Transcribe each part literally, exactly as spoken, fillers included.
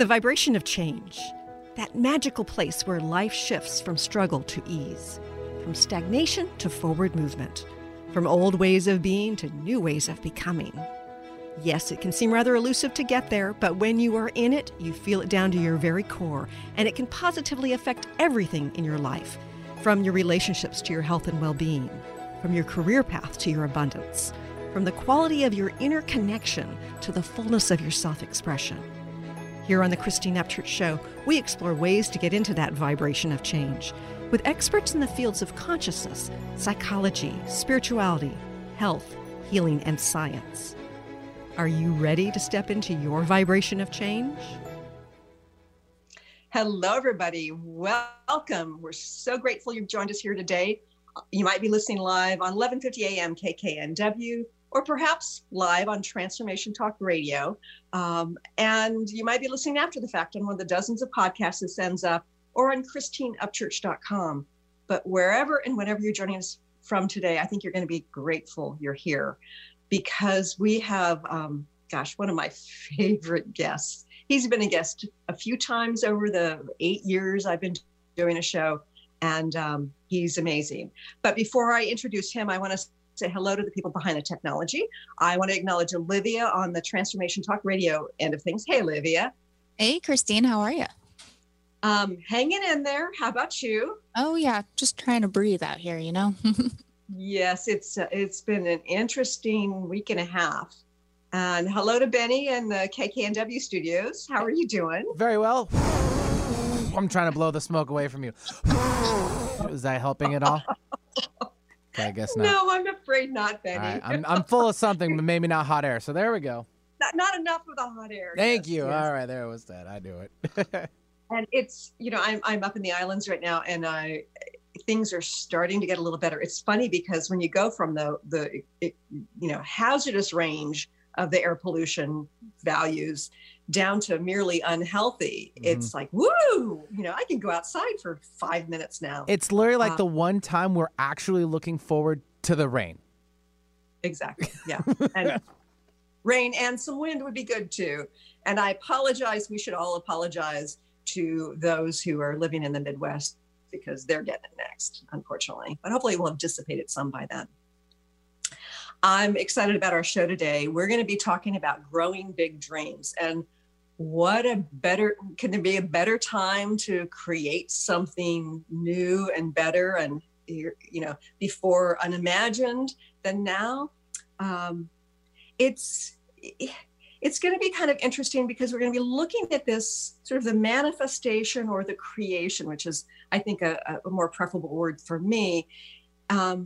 The vibration of change, that magical place where life shifts from struggle to ease, from stagnation to forward movement, from old ways of being to new ways of becoming. Yes, it can seem rather elusive to get there, but when you are in it, you feel it down to your very core, and it can positively affect everything in your life, from your relationships to your health and well-being, from your career path to your abundance, from the quality of your inner connection to the fullness of your self-expression. Here on the Christine Upchurch Show, we explore ways to get into that vibration of change with experts in the fields of consciousness, psychology, spirituality, health, healing, and science. Are you ready to step into your vibration of change? Hello, everybody. Welcome. We're so grateful you've joined us here today. You might be listening live on eleven fifty a m K K N W, or perhaps live on Transformation Talk Radio. Um, and you might be listening after the fact on one of the dozens of podcasts that sends up, or on Christine Upchurch dot com. But wherever and whenever you're joining us from today, I think you're going to be grateful you're here, because we have, um, gosh, one of my favorite guests. He's been a guest a few times over the eight years I've been doing a show, and um, he's amazing. But before I introduce him, I want to say hello to the people behind the technology. I want to acknowledge Olivia on the Transformation Talk Radio end of things. Hey, Olivia. Hey, Christine, how are you? Um, hanging in there. How about you? Oh, yeah, just trying to breathe out here, you know? Yes, it's uh, it's been an interesting week and a half. And hello to Benny in the K K N W studios. How are you doing? Very well. I'm trying to blow the smoke away from you. Is that helping at all? Okay, I guess not. No, I'm afraid not, Benny. All right, I'm, I'm full of something, but maybe not hot air. So there we go. Not, not enough of the hot air. Thank yes, you. yes. All right, there was that. I knew it. And it's, you know, I'm I'm up in the islands right now, and I things are starting to get a little better. It's funny because when you go from the the it, you know hazardous range of the air pollution values down to merely unhealthy, mm-hmm. It's like, woo, you know, I can go outside for five minutes now. It's literally like uh, the one time we're actually looking forward to the rain. Exactly. Yeah. And rain and some wind would be good too. And I apologize. We should all apologize to those who are living in the Midwest, because they're getting it next, unfortunately. But hopefully it will have dissipated some by then. I'm excited about our show today. We're going to be talking about growing big dreams. And what a better, can there be a better time to create something new and better and, you know, before unimagined than now? Um, it's, it's going to be kind of interesting because we're going to be looking at this sort of the manifestation or the creation, which is, I think, a, a more preferable word for me, um,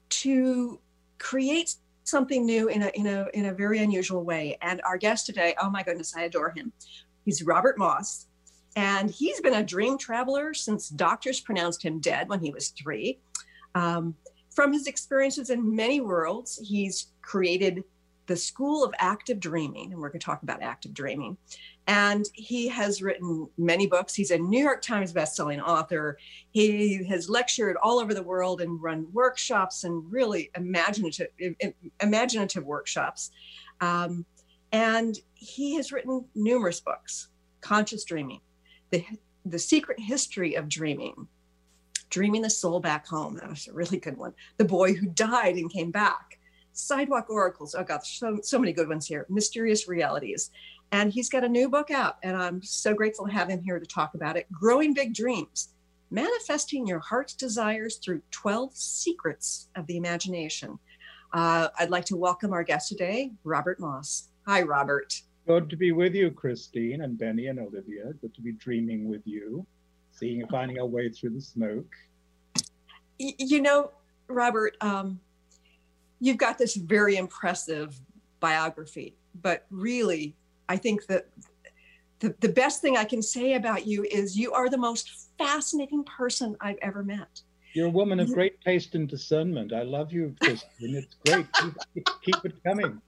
to create something new in a in a in a very unusual way. And our guest today, oh my goodness, I adore him. He's Robert Moss, and he's been a dream traveler since doctors pronounced him dead when he was three. Um, from his experiences in many worlds, he's created the School of Active Dreaming, and we're going to talk about active dreaming. And he has written many books. He's a New York Times bestselling author. He has lectured all over the world and run workshops and really imaginative, imaginative workshops. Um, and he has written numerous books: Conscious Dreaming, The, the Secret History of Dreaming, Dreaming the Soul Back Home. That was a really good one. The Boy Who Died and Came Back. Sidewalk Oracles. Oh God, so, so many good ones here. Mysterious Realities. And he's got a new book out, and I'm so grateful to have him here to talk about it. Growing Big Dreams, Manifesting Your Heart's Desires Through twelve Secrets of the Imagination. Uh, I'd like to welcome our guest today, Robert Moss. Hi, Robert. Good to be with you, Christine and Benny and Olivia. Good to be dreaming with you, seeing and finding our way through the smoke. Y- you know, Robert, um, you've got this very impressive biography, but really, I think that the, the best thing I can say about you is you are the most fascinating person I've ever met. You're a woman of great taste and discernment. I love you, Christine. It's great. Keep, keep it coming.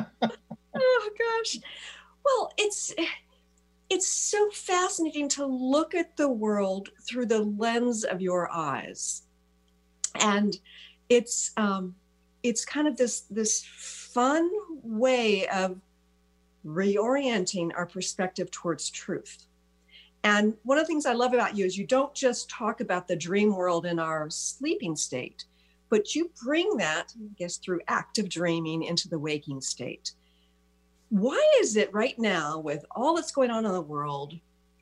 Oh, gosh. Well, it's it's so fascinating to look at the world through the lens of your eyes. And it's um, it's kind of this this fun way of reorienting our perspective towards truth. And one of the things I love about you is you don't just talk about the dream world in our sleeping state, but you bring that, I guess, through active dreaming into the waking state. Why is it right now, with all that's going on in the world,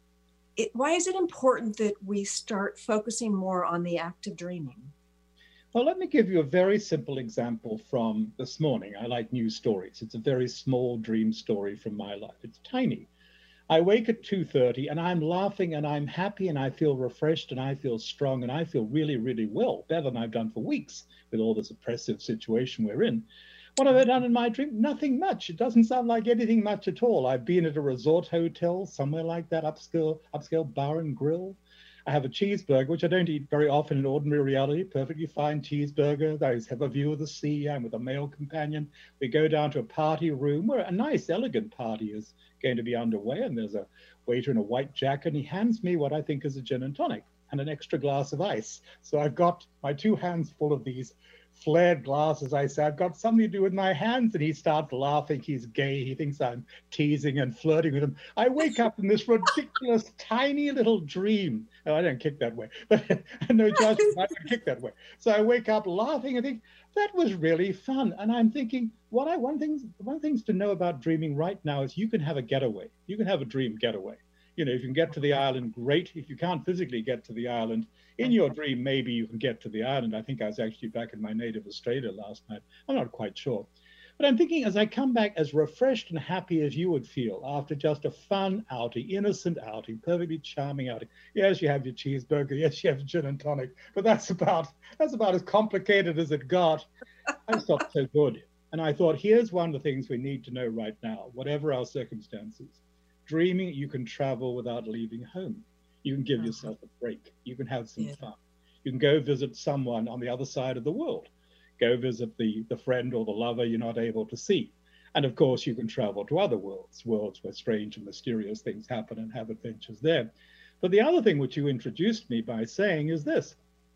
it, why is it important that we start focusing more on the active dreaming? Well, let me give you a very simple example from this morning. I like news stories. It's a very small dream story from my life. It's tiny. I wake at two thirty and I'm laughing and I'm happy and I feel refreshed and I feel strong and I feel really, really well, better than I've done for weeks with all this oppressive situation we're in. What have I done in my dream? Nothing much. It doesn't sound like anything much at all. I've been at a resort hotel, somewhere like that, upscale, upscale bar and grill. I have a cheeseburger, which I don't eat very often in ordinary reality, perfectly fine cheeseburger. I have a view of the sea. I'm with a male companion. We go down to a party room where a nice, elegant party is going to be underway. And there's a waiter in a white jacket, and he hands me what I think is a gin and tonic and an extra glass of ice. So I've got my two hands full of these flared glasses. I say, I've got something to do with my hands. And he starts laughing. He's gay. He thinks I'm teasing and flirting with him. I wake up in this ridiculous, tiny little dream. No, I don't kick that way, but no judgment, I don't kick that way. So I wake up laughing and think, that was really fun. And I'm thinking, what I, one thing, one things to know about dreaming right now is you can have a getaway. You can have a dream getaway. You know, if you can get to the island, great. If you can't physically get to the island, in your dream, maybe you can get to the island. I think I was actually back in my native Australia last night. I'm not quite sure. But I'm thinking as I come back as refreshed and happy as you would feel after just a fun outing, innocent outing, perfectly charming outing. Yes, you have your cheeseburger. Yes, you have gin and tonic. But that's about, that's about as complicated as it got. I felt so good. And I thought, here's one of the things we need to know right now, whatever our circumstances. Dreaming, you can travel without leaving home. You can give yourself a break. You can have some yeah. fun. You can go visit someone on the other side of the world. Go visit the, the friend or the lover you're not able to see. And of course, you can travel to other worlds, worlds where strange and mysterious things happen and have adventures there. But the other thing which you introduced me by saying is this.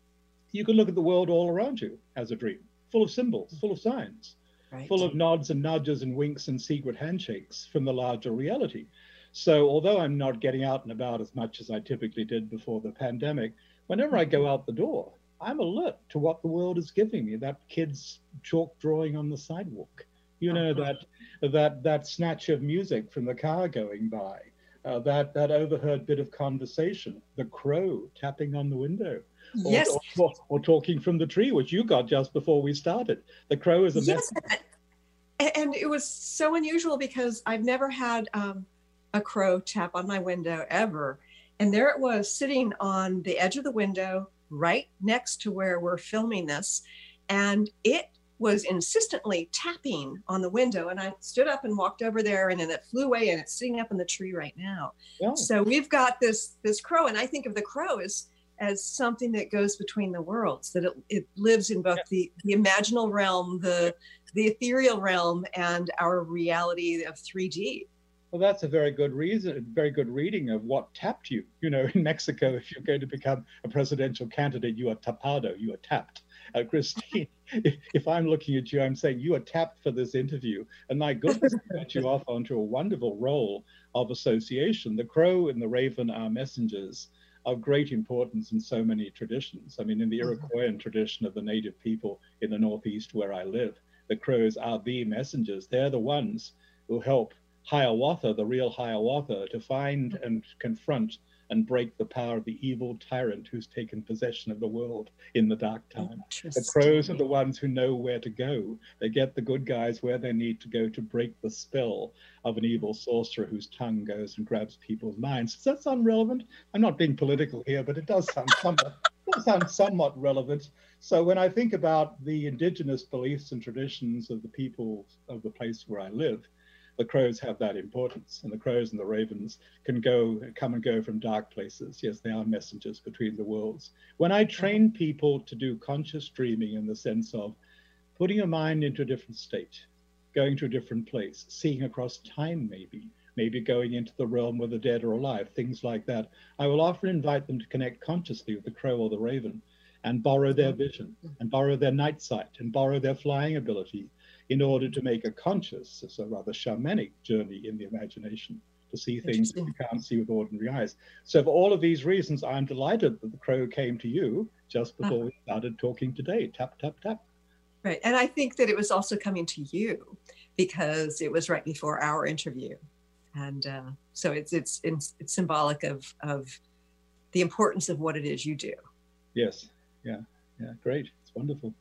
You can look at the world all around you as a dream, full of symbols, full of signs, right. full of nods and nudges and winks and secret handshakes from the larger reality. So although I'm not getting out and about as much as I typically did before the pandemic, whenever I go out the door, I'm alert to what the world is giving me. That kid's chalk drawing on the sidewalk, you know, that that that snatch of music from the car going by, uh, that that overheard bit of conversation, the crow tapping on the window, or, yes, or, or, or talking from the tree, which you got just before we started. The crow is a yes. message. And it was so unusual because I've never had um, a crow tap on my window ever. And there it was sitting on the edge of the window, right next to where we're filming this. And it was insistently tapping on the window. And I stood up and walked over there, and then it flew away, and it's sitting up in the tree right now. Yeah. So we've got this, this crow, and I think of the crow as, as something that goes between the worlds, that it, it lives in both the, the imaginal realm, the, the ethereal realm, and our reality of three D. Well, that's a very good reason, very good reading of what tapped you. You know, in Mexico, if you're going to become a presidential candidate, you are tapado, you are tapped. Uh, Christine, if, if I'm looking at you, I'm saying you are tapped for this interview. And my goodness, put you off onto a wonderful role of association. The crow and the raven are messengers of great importance in so many traditions. I mean, in the Iroquoian tradition of the native people in the Northeast where I live, the crows are the messengers. They're the ones who help Hiawatha, the real Hiawatha, to find and confront and break the power of the evil tyrant who's taken possession of the world in the dark time. The crows are the ones who know where to go. They get the good guys where they need to go to break the spell of an evil sorcerer whose tongue goes and grabs people's minds. Does that sound relevant? I'm not being political here, but it does sound somewhat, it does sound somewhat relevant. So when I think about the indigenous beliefs and traditions of the people of the place where I live, the crows have that importance, and the crows and the ravens can go, come and go from dark places. Yes, they are messengers between the worlds. When I train people to do conscious dreaming in the sense of putting a mind into a different state, going to a different place, seeing across time maybe, maybe going into the realm where the dead are alive, things like that, I will often invite them to connect consciously with the crow or the raven and borrow their vision and borrow their night sight and borrow their flying ability in order to make a conscious, so rather shamanic journey in the imagination, to see things that you can't see with ordinary eyes. So for all of these reasons, I'm delighted that the crow came to you just before uh, we started talking today. Tap, tap, tap. Right. And I think that it was also coming to you because it was right before our interview. And uh, so it's, it's, it's, it's symbolic of, of the importance of what it is you do. Yes. Yeah. Yeah. Great. It's wonderful.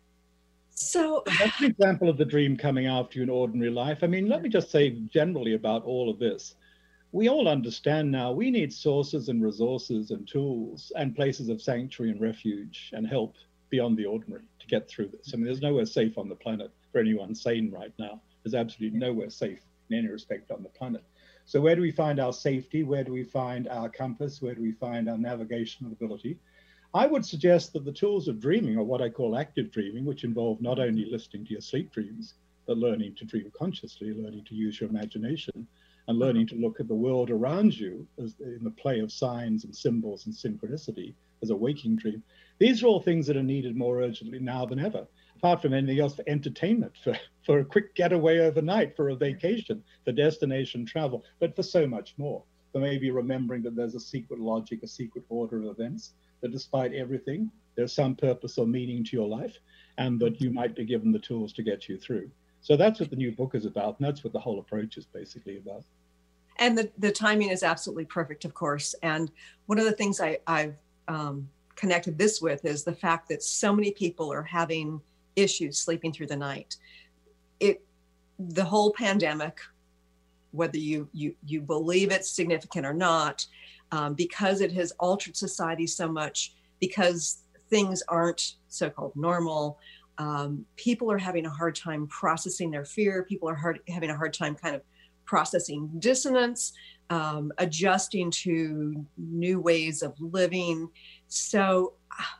So that's an example of the dream coming after you in ordinary life. I mean, let me just say generally about all of this. We all understand now we need sources and resources and tools and places of sanctuary and refuge and help beyond the ordinary to get through this. I mean, there's nowhere safe on the planet for anyone sane right now. There's absolutely nowhere safe in any respect on the planet. So where do we find our safety? Where do we find our compass? Where do we find our navigational ability? I would suggest that the tools of dreaming are what I call active dreaming, which involve not only listening to your sleep dreams, but learning to dream consciously, learning to use your imagination, and learning to look at the world around you as in the play of signs and symbols and synchronicity as a waking dream. These are all things that are needed more urgently now than ever, apart from anything else, for entertainment, for, for a quick getaway overnight, for a vacation, for destination travel, but for so much more. For maybe remembering that there's a secret logic, a secret order of events, that despite everything, there's some purpose or meaning to your life, and that you might be given the tools to get you through. So that's what the new book is about, and that's what the whole approach is basically about. And the, the timing is absolutely perfect, of course. And one of the things I, I've um, connected this with is the fact that so many people are having issues sleeping through the night. It, the whole pandemic, whether you, you, you believe it's significant or not, um, because it has altered society so much, because things aren't so-called normal, um, people are having a hard time processing their fear. People are hard, having a hard time kind of processing dissonance, um, adjusting to new ways of living. So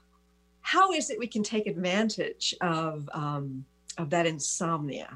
how is it we can take advantage of, um, of that insomnia?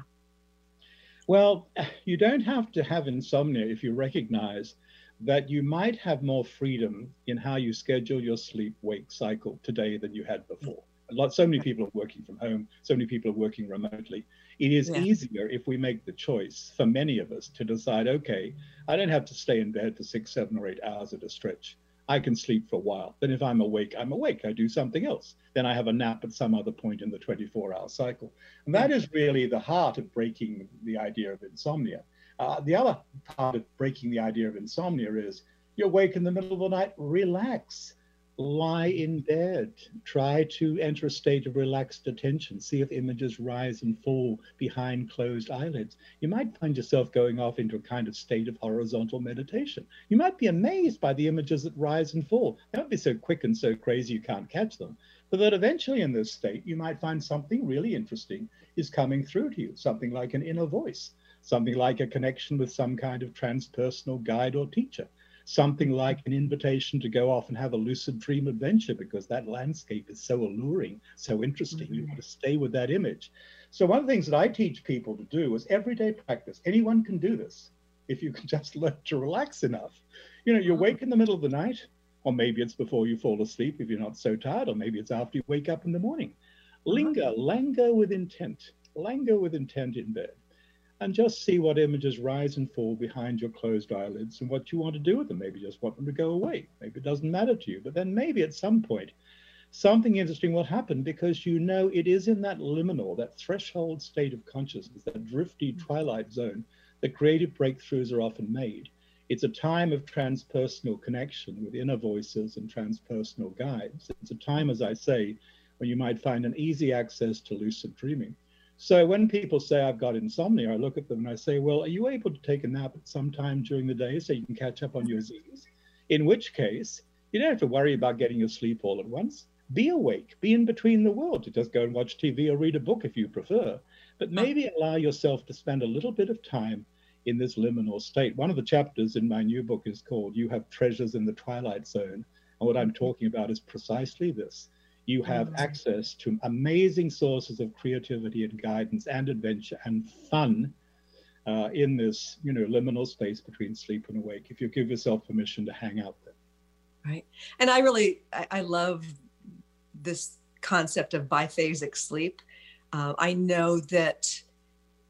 Well, you don't have to have insomnia if you recognize that you might have more freedom in how you schedule your sleep-wake cycle today than you had before. A lot, so many people are working from home, so many people are working remotely. It is yeah. easier if we make the choice, for many of us, to decide, okay, I don't have to stay in bed for six, seven, or eight hours at a stretch. I can sleep for a while. Then if I'm awake, I'm awake. I do something else. Then I have a nap at some other point in the twenty-four hour cycle. And that is really the heart of breaking the idea of insomnia. Uh, the other part of breaking the idea of insomnia is you're awake in the middle of the night, relax. Lie in bed, try to enter a state of relaxed attention, see if images rise and fall behind closed eyelids. You might find yourself going off into a kind of state of horizontal meditation. You might be amazed by the images that rise and fall. They won't be so quick and so crazy you can't catch them, but that eventually in this state, you might find something really interesting is coming through to you, something like an inner voice, something like a connection with some kind of transpersonal guide or teacher. Something like an invitation to go off and have a lucid dream adventure because that landscape is so alluring, so interesting. Mm-hmm. You want to stay with that image. So one of the things that I teach people to do is everyday practice. Anyone can do this if you can just learn to relax enough. You know, you're awake in the middle of the night, or maybe it's before you fall asleep if you're not so tired, or maybe it's after you wake up in the morning. Linger, languor with intent, languor with intent in bed. And just see what images rise and fall behind your closed eyelids and what you want to do with them. Maybe just want them to go away. Maybe it doesn't matter to you. But then maybe at some point, something interesting will happen because you know it is in that liminal, that threshold state of consciousness, that drifty twilight zone, that creative breakthroughs are often made. It's a time of transpersonal connection with inner voices and transpersonal guides. It's a time, as I say, when you might find an easy access to lucid dreaming. So when people say I've got insomnia, I look at them and I say, well, are you able to take a nap at some time during the day so you can catch up on your Z's? In which case, you don't have to worry about getting your sleep all at once. Be awake, be in between the world. Just go and watch T V or read a book if you prefer. But maybe allow yourself to spend a little bit of time in this liminal state. One of the chapters in my new book is called You Have Treasures in the Twilight Zone. And what I'm talking about is precisely this. You have access to amazing sources of creativity and guidance and adventure and fun uh, in this, you know, liminal space between sleep and awake, if you give yourself permission to hang out there. Right. And I really, I, I love this concept of biphasic sleep. Uh, I know that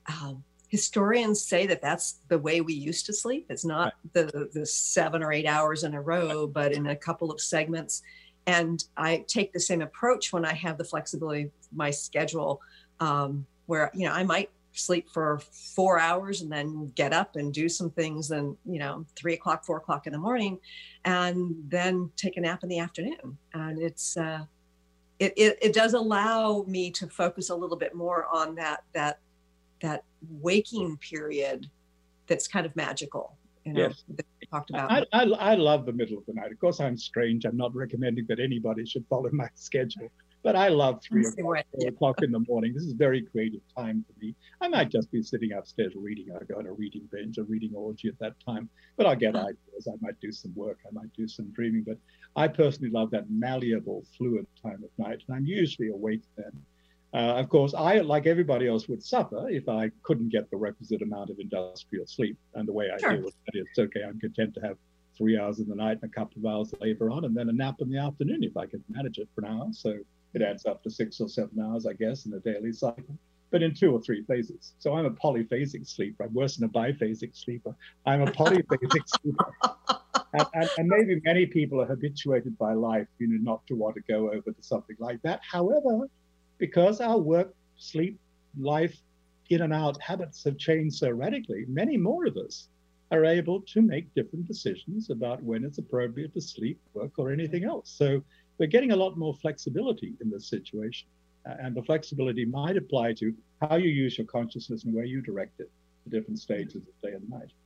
um, historians say that that's the way we used to sleep. It's not the, the seven or eight hours in a row, but in a couple of segments. And I take the same approach when I have the flexibility of my schedule, um, where, you know, I might sleep for four hours and then get up and do some things and, you know, three o'clock, four o'clock in the morning, and then take a nap in the afternoon. And it's, uh, it, it, it does allow me to focus a little bit more on that, that, that waking period that's kind of magical, you know, yes. that we talked about. I, I, I love the middle of the night. Of course, I'm strange. I'm not recommending that anybody should follow my schedule, but I love three o'clock, four o'clock in the morning. This is very creative time for me. I might just be sitting upstairs reading. I go on a reading binge, a reading orgy at that time, but I'll get ideas. I might do some work. I might do some dreaming, but I personally love that malleable, fluid time of night, and I'm usually awake then. Uh, of course, I, like everybody else, would suffer if I couldn't get the requisite amount of industrial sleep. And the way I Sure. deal with that is, okay, I'm content to have three hours in the night and a couple of hours later on, and then a nap in the afternoon if I can manage it for an hour. So it adds up to six or seven hours, I guess, in a daily cycle, but in two or three phases. So I'm a polyphasic sleeper. I'm worse than a biphasic sleeper. I'm a polyphasic sleeper. And, and, and maybe many people are habituated by life, you know, not to want to go over to something like that. However, because our work, sleep, life, in and out habits have changed so radically, many more of us are able to make different decisions about when it's appropriate to sleep, work, or anything else. So we're getting a lot more flexibility in this situation. And the flexibility might apply to how you use your consciousness and where you direct it at different stages of day and night.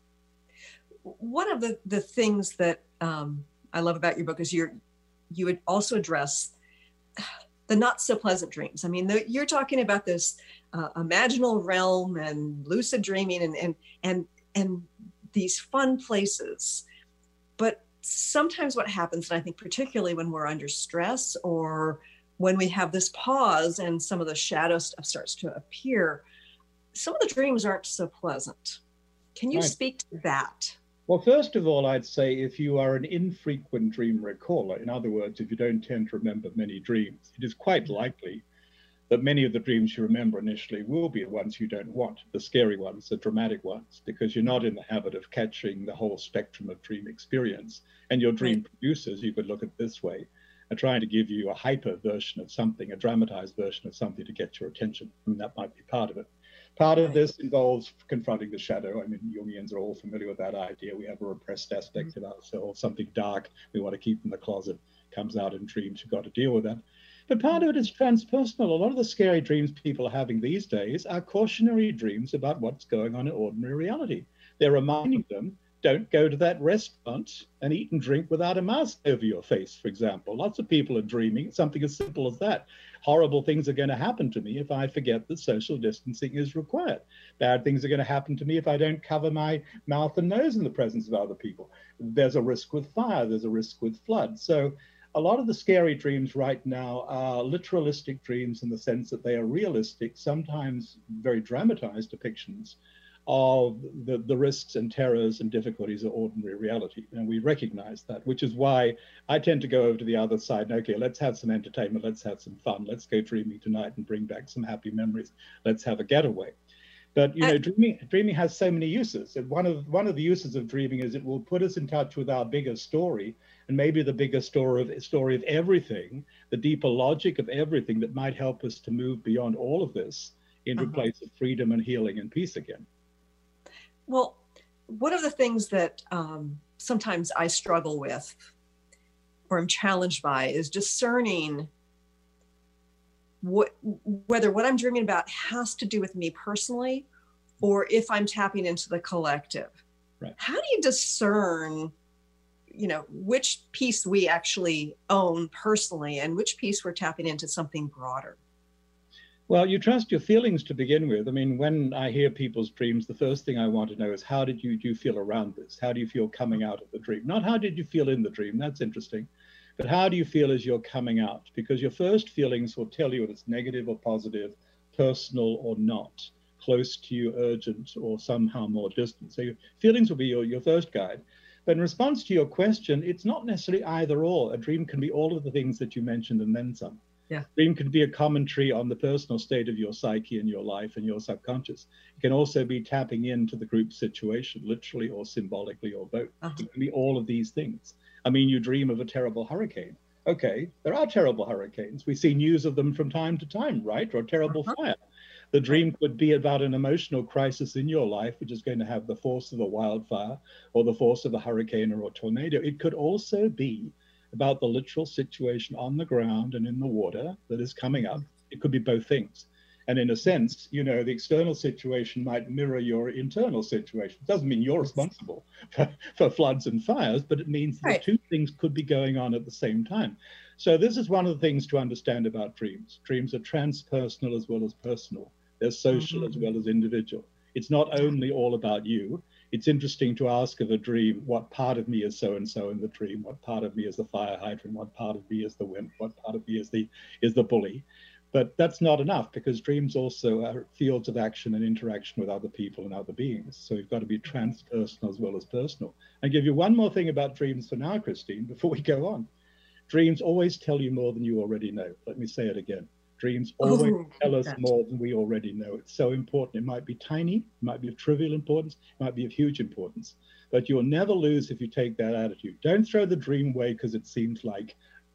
One of the, the things that um, I love about your book is you're, you would also address the not so pleasant dreams. I mean, the, you're talking about this uh, imaginal realm and lucid dreaming and, and, and, and these fun places. But sometimes what happens, and I think particularly when we're under stress or when we have this pause and some of the shadow stuff starts to appear, some of the dreams aren't so pleasant. Can you Right. speak to that? Well, first of all, I'd say if you are an infrequent dream recaller, in other words, if you don't tend to remember many dreams, it is quite likely that many of the dreams you remember initially will be the ones you don't want, the scary ones, the dramatic ones, because you're not in the habit of catching the whole spectrum of dream experience. And your dream Right. producers, you could look at it this way, are trying to give you a hyper version of something, a dramatized version of something to get your attention. I mean, that might be part of it. Part of this involves confronting the shadow. I mean, Jungians are all familiar with that idea. We have a repressed aspect of ourselves, something dark we want to keep in the closet, comes out in dreams. You've got to deal with that. But part of it is transpersonal. A lot of the scary dreams people are having these days are cautionary dreams about what's going on in ordinary reality. They're reminding them, don't go to that restaurant and eat and drink without a mask over your face, for example. Lots of people are dreaming something as simple as that. Horrible things are going to happen to me if I forget that social distancing is required. Bad things are going to happen to me if I don't cover my mouth and nose in the presence of other people. There's a risk with fire. There's a risk with flood. So a lot of the scary dreams right now are literalistic dreams in the sense that they are realistic, sometimes very dramatized depictions of the, the risks and terrors and difficulties of ordinary reality. And we recognize that, which is why I tend to go over to the other side. And, okay, let's have some entertainment. Let's have some fun. Let's go dreaming tonight and bring back some happy memories. Let's have a getaway. But, you know, dreaming, dreaming has so many uses. And one of, one of the uses of dreaming is it will put us in touch with our bigger story, and maybe the bigger story of, story of everything, the deeper logic of everything that might help us to move beyond all of this into Uh-huh. a place of freedom and healing and peace again. Well, one of the things that um, sometimes I struggle with or am challenged by is discerning what, whether what I'm dreaming about has to do with me personally or if I'm tapping into the collective. Right. How do you discern, you know, which piece we actually own personally and which piece we're tapping into something broader? Well, you trust your feelings to begin with. I mean, when I hear people's dreams, the first thing I want to know is how did you, do you feel around this? How do you feel coming out of the dream? Not how did you feel in the dream, that's interesting, but how do you feel as you're coming out? Because your first feelings will tell you if it's negative or positive, personal or not, close to you, urgent, or somehow more distant. So your feelings will be your, your first guide. But in response to your question, it's not necessarily either or. A dream can be all of the things that you mentioned and then some. Yeah. Dream can be a commentary on the personal state of your psyche and your life and your subconscious. It can also be tapping into the group situation, literally or symbolically or both. Uh-huh. It can be all of these things. I mean, you dream of a terrible hurricane. Okay, there are terrible hurricanes. We see news of them from time to time, right? Or a terrible Uh-huh. fire. The dream could be about an emotional crisis in your life, which is going to have the force of a wildfire or the force of a hurricane or a tornado. It could also be about the literal situation on the ground and in the water that is coming up. It could be both things. And in a sense, you know, the external situation might mirror your internal situation. It doesn't mean you're responsible for, for floods and fires, but it means Right. that two things could be going on at the same time. So this is one of the things to understand about dreams. Dreams are transpersonal as well as personal. They're social Mhm. as well as individual. It's not only all about you. It's interesting to ask of a dream, what part of me is so-and-so in the dream? What part of me is the fire hydrant? What part of me is the wimp? What part of me is the, is the bully? But that's not enough, because dreams also are fields of action and interaction with other people and other beings. So you've got to be transpersonal as well as personal. I'll give you one more thing about dreams for now, Christine, before we go on. Dreams always tell you more than you already know. Let me say it again. Dreams always Ooh, tell us that. more than we already know. It's so important. It might be tiny, it might be of trivial importance, it might be of huge importance. But you'll never lose if you take that attitude. Don't throw the dream away because it seems like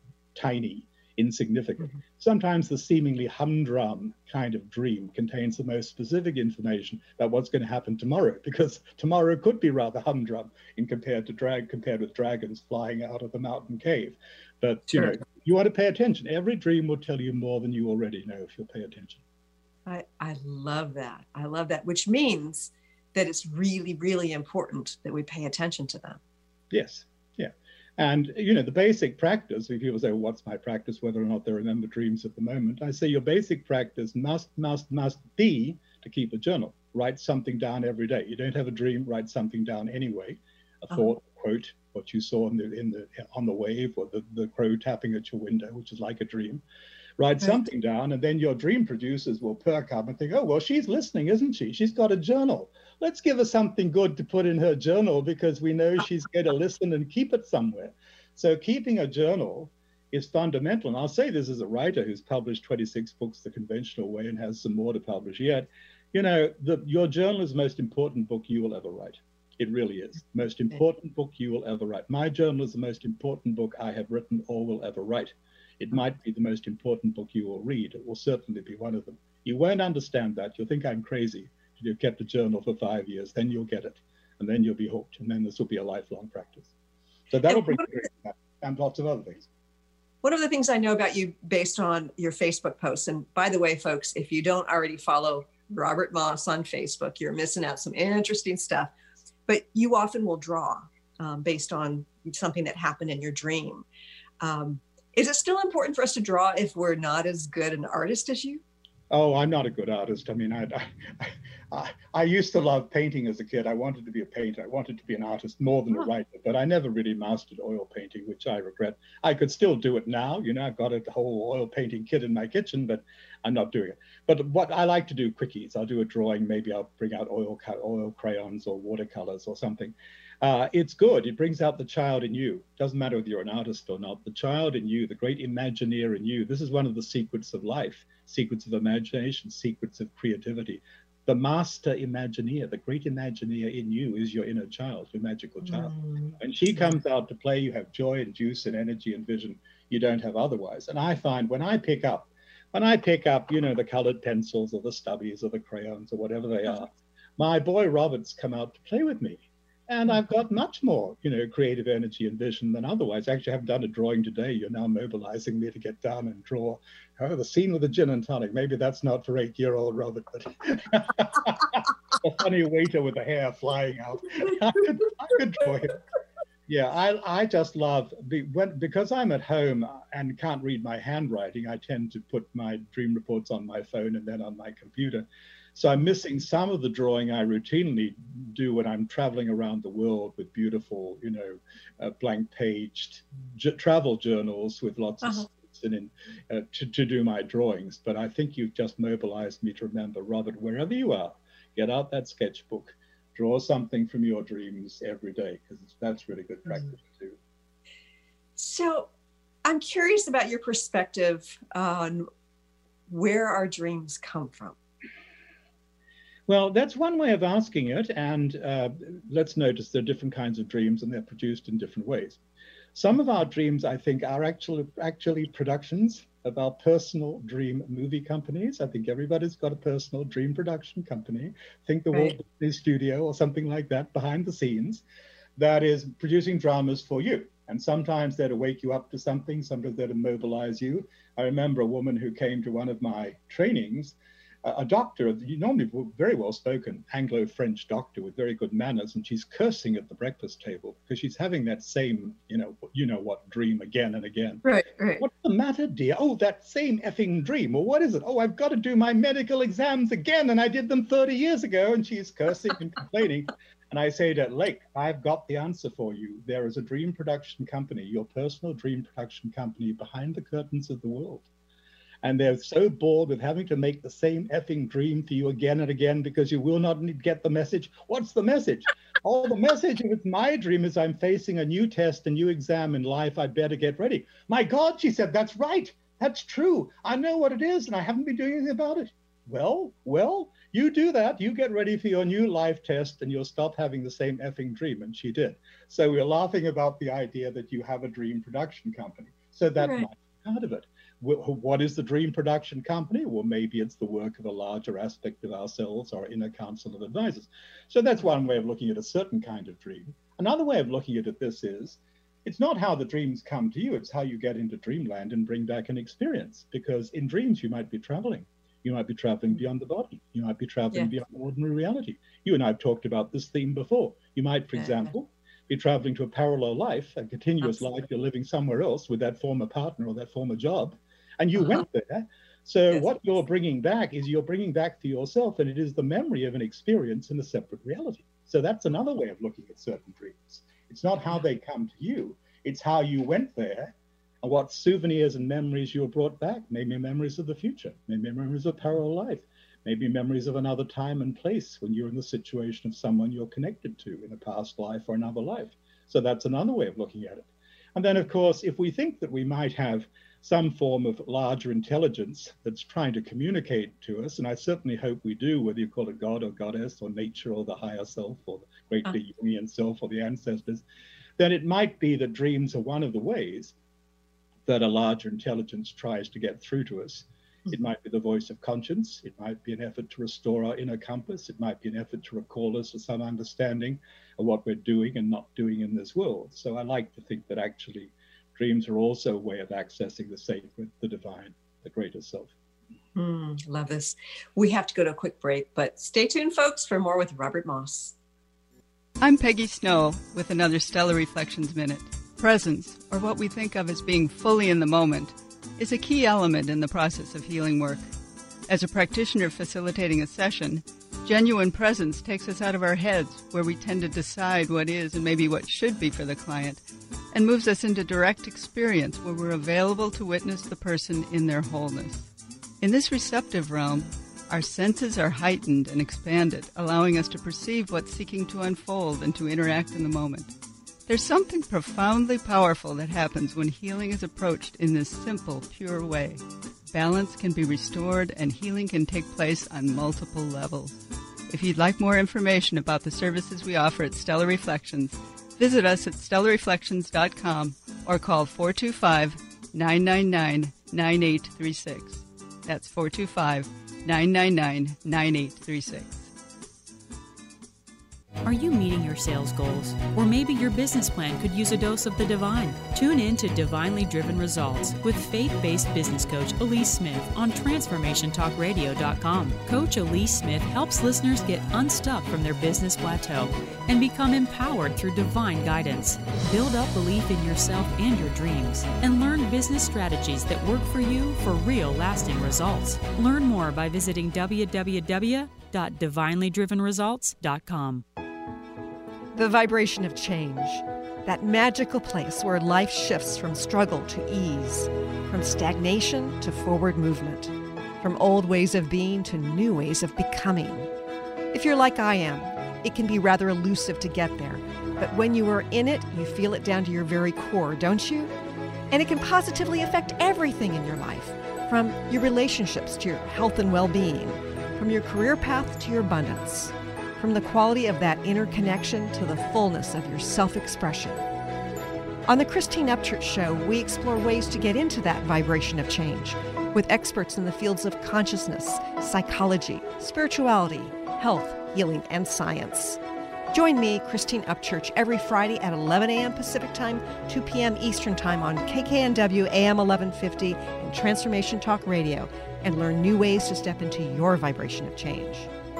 tiny, insignificant. Mhm. Sometimes the seemingly humdrum kind of dream contains the most specific information about what's going to happen tomorrow, because tomorrow could be rather humdrum in compared to drag compared with dragons flying out of the mountain cave. But you Sure. know, you want to pay attention. Every dream will tell you more than you already know if you'll pay attention. I, I love that. I love that, which means that it's really, really important that we pay attention to them. Yes, yeah. And, you know, the basic practice, if people say, well, what's my practice, whether or not they remember dreams at the moment, I say your basic practice must, must, must be to keep a journal. Write something down every day. You don't have a dream, write something down anyway. A Uh-huh. thought, quote, what you saw in the, in the, on the wave, or the, the crow tapping at your window, which is like a dream. Write Right. something down, and then your dream producers will perk up and think, oh, well, she's listening, isn't she? She's got a journal. Let's give her something good to put in her journal, because we know she's going to listen and keep it somewhere. So keeping a journal is fundamental. And I'll say this as a writer who's published twenty-six books the conventional way and has some more to publish yet. You know, the, your journal is the most important book you will ever write. It really is. Most important book you will ever write. My journal is the most important book I have written or will ever write. It might be the most important book you will read. It will certainly be one of them. You won't understand that. You'll think I'm crazy. You've kept a journal for five years, then you'll get it. And then you'll be hooked. And then this will be a lifelong practice. So that'll And bring what- you and lots of other things. One of the things I know about you based on your Facebook posts, and by the way, folks, if you don't already follow Robert Moss on Facebook, you're missing out some interesting stuff. But you often will draw um, based on something that happened in your dream. Um, is it still important for us to draw if we're not as good an artist as you? Oh, I'm not a good artist. I mean, I, I, I, I used to love painting as a kid. I wanted to be a painter. I wanted to be an artist more than a Oh. writer, but I never really mastered oil painting, which I regret. I could still do it now. You know, I've got a whole oil painting kit in my kitchen, but I'm not doing it. But what I like to do quickies. I'll do a drawing. Maybe I'll bring out oil, oil crayons or watercolors or something. Uh, it's good. It brings out the child in you. Doesn't matter whether you're an artist or not. The child in you, the great Imagineer in you. This is one of the secrets of life, secrets of imagination, secrets of creativity. The master Imagineer, the great Imagineer in you is your inner child, your magical child. Mm. When she comes out to play, you have joy and juice and energy and vision you don't have otherwise. And I find when I pick up, when I pick up, you know, the colored pencils or the stubbies or the crayons or whatever they are, my boy Robert's come out to play with me. And I've got much more, you know, creative energy and vision than otherwise. Actually, I haven't done a drawing today. You're now mobilizing me to get down and draw. Oh, the scene with the gin and tonic. Maybe that's not for eight-year-old Robert, but a funny waiter with the hair flying out. I could, I could draw him. Yeah, I, I just love, be, when, because I'm at home and can't read my handwriting, I tend to put my dream reports on my phone and then on my computer. So I'm missing some of the drawing I routinely do when I'm traveling around the world with beautiful, you know, uh, blank paged j- travel journals with lots Uh-huh. of in, in uh, to, to do my drawings. But I think you've just mobilized me to remember, Robert, wherever you are, get out that sketchbook, draw something from your dreams every day, because that's really good practice too. So I'm curious about your perspective on where our dreams come from. Well, that's one way of asking it. And uh, let's notice there are different kinds of dreams and they're produced in different ways. Some of our dreams, I think, are actually, actually productions of our personal dream movie companies. I think everybody's got a personal dream production company. Think the Right. Walt Disney Studio or something like that behind the scenes that is producing dramas for you. And sometimes they're to wake you up to something, sometimes they're to mobilize you. I remember a woman who came to one of my trainings, a doctor, normally very well-spoken Anglo-French doctor with very good manners, and she's cursing at the breakfast table because she's having that same, you know, you know what dream again and again. Right, right. What's the matter, dear? Oh, that same effing dream. Well, what is it? Oh, I've got to do my medical exams again, and I did them thirty years ago, and she's cursing and complaining. And I say to Lake, I've got the answer for you. There is a dream production company, your personal dream production company behind the curtains of the world. And they're so bored with having to make the same effing dream for you again and again because you will not get the message. What's the message? Oh, the message, if it's my dream, is I'm facing a new test, a new exam in life. I'd better get ready. My God, she said, that's right. That's true. I know what it is, and I haven't been doing anything about it. Well, well, you do that. You get ready for your new life test, and you'll stop having the same effing dream. And she did. So we're laughing about the idea that you have a dream production company. So that Right. might be part of it. What is the dream production company? Well, maybe it's the work of a larger aspect of ourselves or inner council of advisors. So that's one way of looking at a certain kind of dream. Another way of looking at it, this is, it's not how the dreams come to you, it's how you get into dreamland and bring back an experience. Because in dreams, you might be traveling. You might be traveling beyond the body. You might be traveling Yeah. beyond ordinary reality. You and I have talked about this theme before. You might, for Yeah. example, be traveling to a parallel life, a continuous Absolutely. life you're living somewhere else with that former partner or that former job. And you Uh-huh. went there. So Yes. what you're bringing back is you're bringing back for yourself, and it is the memory of an experience in a separate reality. So that's another way of looking at certain dreams. It's not how they come to you. It's how you went there and what souvenirs and memories you were brought back. Maybe memories of the future, maybe memories of parallel life, maybe memories of another time and place when you're in the situation of someone you're connected to in a past life or another life. So that's another way of looking at it. And then, of course, if we think that we might have some form of larger intelligence that's trying to communicate to us, and I certainly hope we do, whether you call it God or goddess or nature or the higher self or the great big Jungian self or the ancestors, then it might be that dreams are one of the ways that a larger intelligence tries to get through to us. It might be the voice of conscience. It might be an effort to restore our inner compass. It might be an effort to recall us to some understanding of what we're doing and not doing in this world. So I like to think that actually dreams are also a way of accessing the sacred, the divine, the greater self. Hmm, love this. We have to go to a quick break, but stay tuned, folks, for more with Robert Moss. I'm Peggy Snow with another Stellar Reflections Minute. Presence, or what we think of as being fully in the moment, is a key element in the process of healing work. As a practitioner facilitating a session, genuine presence takes us out of our heads, where we tend to decide what is and maybe what should be for the client, and moves us into direct experience where we're available to witness the person in their wholeness. In this receptive realm, our senses are heightened and expanded, allowing us to perceive what's seeking to unfold and to interact in the moment. There's something profoundly powerful that happens when healing is approached in this simple, pure way. Balance can be restored and healing can take place on multiple levels. If you'd like more information about the services we offer at Stellar Reflections, visit us at stellar reflections dot com or call four two five, nine nine nine, nine eight three six. That's four two five, nine nine nine, nine eight three six. Are you meeting your sales goals? Or maybe your business plan could use a dose of the divine? Tune in to Divinely Driven Results with faith-based business coach Elise Smith on transformation talk radio dot com. Coach Elise Smith helps listeners get unstuck from their business plateau and become empowered through divine guidance. Build up belief in yourself and your dreams and learn business strategies that work for you for real lasting results. Learn more by visiting w w w dot divinely driven results dot com. The vibration of change, that magical place where life shifts from struggle to ease, from stagnation to forward movement, from old ways of being to new ways of becoming. If you're like I am, it can be rather elusive to get there, but when you are in it, you feel it down to your very core, don't you? And it can positively affect everything in your life, from your relationships to your health and well-being, from your career path to your abundance, from the quality of that inner connection to the fullness of your self-expression. On the Christine Upchurch Show, we explore ways to get into that vibration of change with experts in the fields of consciousness, psychology, spirituality, health, healing, and science. Join me, Christine Upchurch, every Friday at eleven a.m. Pacific Time, two p.m. Eastern Time on K K N W A M eleven fifty and Transformation Talk Radio, and learn new ways to step into your vibration of change.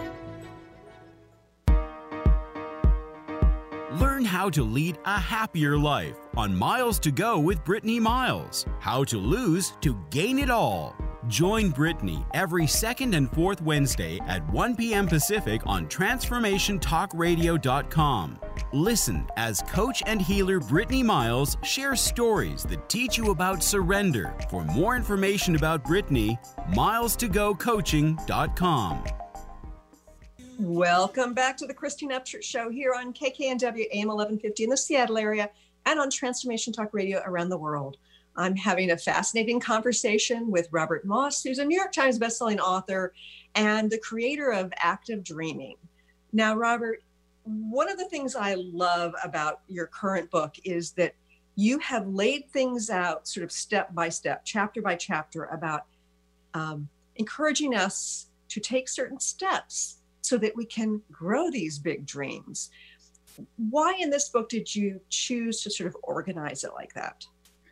Learn how to lead a happier life on Miles to Go with Brittany Miles. How to lose to gain it all. Join Brittany every second and fourth Wednesday at one p.m. Pacific on transformation talk radio dot com. Listen as coach and healer Brittany Miles shares stories that teach you about surrender. For more information about Brittany, miles to go coaching dot com. Welcome back to the Christine Upchurch Show here on K K N W A M eleven fifty in the Seattle area and on Transformation Talk Radio around the world. I'm having a fascinating conversation with Robert Moss, who's a New York Times bestselling author and the creator of Active Dreaming. Now, Robert, one of the things I love about your current book is that you have laid things out sort of step by step, chapter by chapter, about um, encouraging us to take certain steps so that we can grow these big dreams. Why in this book did you choose to sort of organize it like that?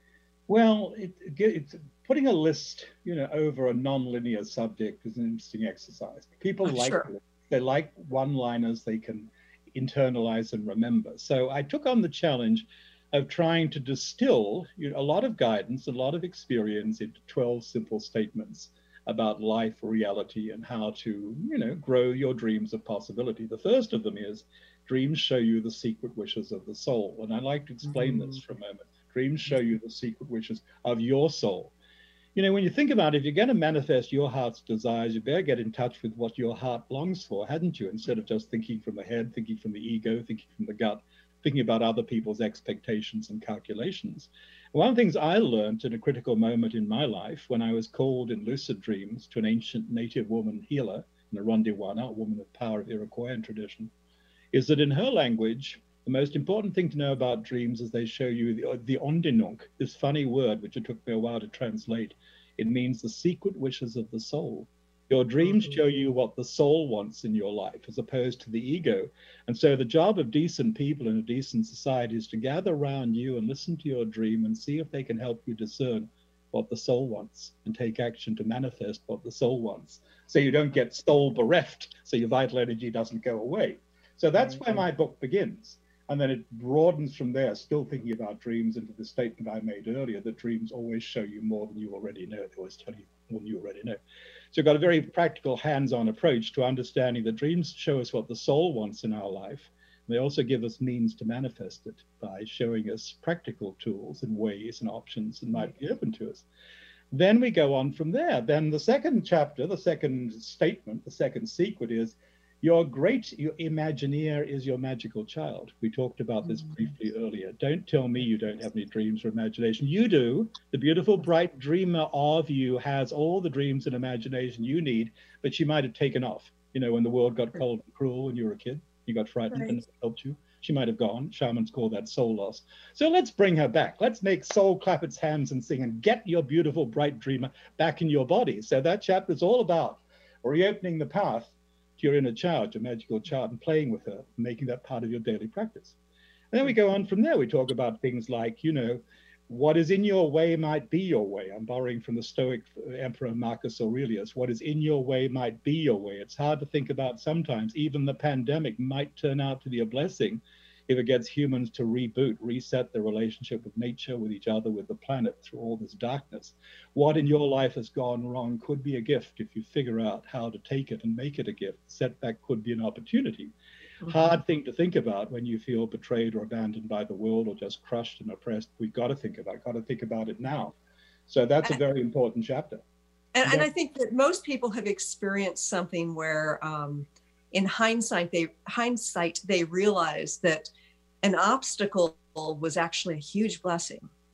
Well, it, it's putting a list, you know, over a non-linear subject is an interesting exercise. People Oh, like sure. it. They like one-liners they can internalize and remember. So I took on the challenge of trying to distill, you know, a lot of guidance, a lot of experience into twelve simple statements about life, reality, and how to, you know, grow your dreams of possibility. The first of them is dreams show you the secret wishes of the soul. And I'd like to explain Mm. this for a moment. Dreams show you the secret wishes of your soul. You know, when you think about it, if you're going to manifest your heart's desires, you better get in touch with what your heart longs for, hadn't you? Instead of just thinking from the head, thinking from the ego, thinking from the gut, thinking about other people's expectations and calculations. One of the things I learned in a critical moment in my life when I was called in lucid dreams to an ancient native woman healer, the Rondiwana, a woman of power of Iroquoian tradition, is that in her language, the most important thing to know about dreams is they show you the, the ondinunk, this funny word, which it took me a while to translate. It means the secret wishes of the soul. Your dreams show you what the soul wants in your life as opposed to the ego. And so the job of decent people in a decent society is to gather around you and listen to your dream and see if they can help you discern what the soul wants and take action to manifest what the soul wants. So you don't get soul bereft, so your vital energy doesn't go away. So that's where my book begins. And then it broadens from there, still thinking about dreams, into the statement I made earlier, that dreams always show you more than you already know. They always tell you more than you already know. So you've got a very practical, hands-on approach to understanding that dreams show us what the soul wants in our life. They also give us means to manifest it by showing us practical tools and ways and options that might be open to us. Then we go on from there. Then the second chapter, the second statement, the second secret is, your great your Imagineer is your magical child. We talked about this briefly earlier. Don't tell me you don't have any dreams or imagination. You do. The beautiful, bright dreamer of you has all the dreams and imagination you need, but she might have taken off. You know, when the world got cold and cruel when you were a kid, you got frightened Right. and it helped you. She might have gone. Shamans call that soul loss. So let's bring her back. Let's make soul clap its hands and sing and get your beautiful, bright dreamer back in your body. So that chapter is all about reopening the path to your inner child, your magical child, and playing with her, making that part of your daily practice. And then we go on from there. We talk about things like, you know, what is in your way might be your way. I'm borrowing from the Stoic Emperor Marcus Aurelius. What is in your way might be your way. It's hard to think about sometimes. Even the pandemic might turn out to be a blessing if it gets humans to reboot, reset their relationship with nature, with each other, with the planet through all this darkness. What in your life has gone wrong could be a gift if you figure out how to take it and make it a gift. Setback could be an opportunity. Mm-hmm. Hard thing to think about when you feel betrayed or abandoned by the world or just crushed and oppressed. We've got to think about it, got to think about it now. So that's a very important chapter. And, and I think that most people have experienced something where um, in hindsight, they hindsight, they realize that an obstacle was actually a huge blessing.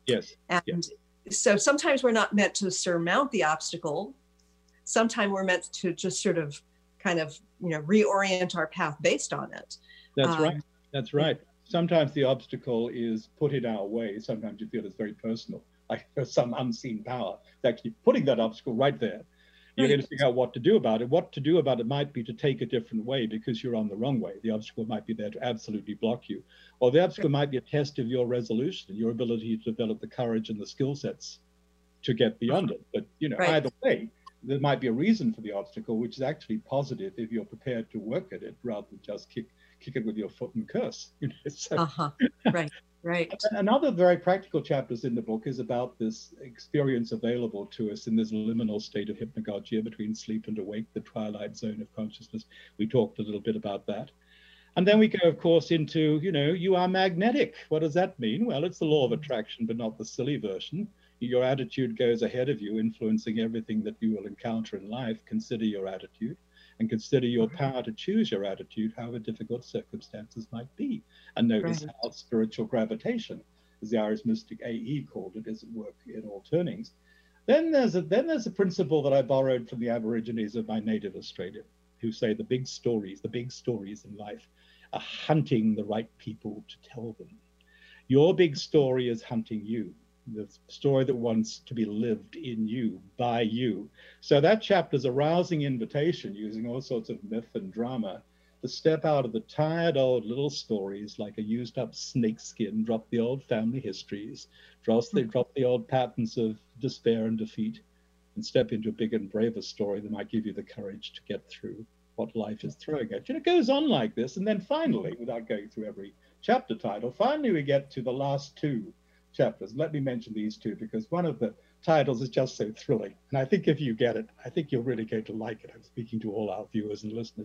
Yes. And yes. so sometimes we're not meant to surmount the obstacle. Sometimes we're meant to just sort of kind of, you know, reorient our path based on it. That's um, right. That's right. Sometimes the obstacle is put in our way. Sometimes you feel it's very personal, like there's some unseen power. It's actually putting that obstacle right there. You're Right. going to figure out what to do about it. What to do about it might be to take a different way because you're on the wrong way. The obstacle might be there to absolutely block you. Or the obstacle might be a test of your resolution, your ability to develop the courage and the skill sets to get beyond it. But, you know, Right. either way, there might be a reason for the obstacle, which is actually positive if you're prepared to work at it rather than just kick kick it with your foot and curse. You know, so, Uh-huh. Right. Right. another very practical chapters in the book is about this experience available to us in this liminal state of hypnagogia between sleep and awake, the twilight zone of consciousness. We talked a little bit about that. And then we go, of course, into, you know, you are magnetic. What does that mean? Well, it's the law of attraction, but not the silly version. Your attitude goes ahead of you, influencing everything that you will encounter in life. Consider your attitude. And consider your power to choose your attitude, however difficult circumstances might be. And notice Right. how spiritual gravitation, as the Irish mystic A E called it, is at work in all turnings. Then there's a then there's a principle that I borrowed from the Aborigines of my native Australia, who say the big stories, the big stories in life are hunting the right people to tell them. Your big story is hunting you. The story that wants to be lived in you, by you. So that chapter is a rousing invitation, using all sorts of myth and drama, to step out of the tired old little stories like a used up snake skin, drop the old family histories, drop the, drop the old patterns of despair and defeat, and step into a bigger and braver story that might give you the courage to get through what life is throwing at you. And it goes on like this. And then finally, without going through every chapter title, finally we get to the last two chapters. Let me mention these two because one of the titles is just so thrilling. And I think if you get it, I think you're really going to like it. I'm speaking to all our viewers and listeners.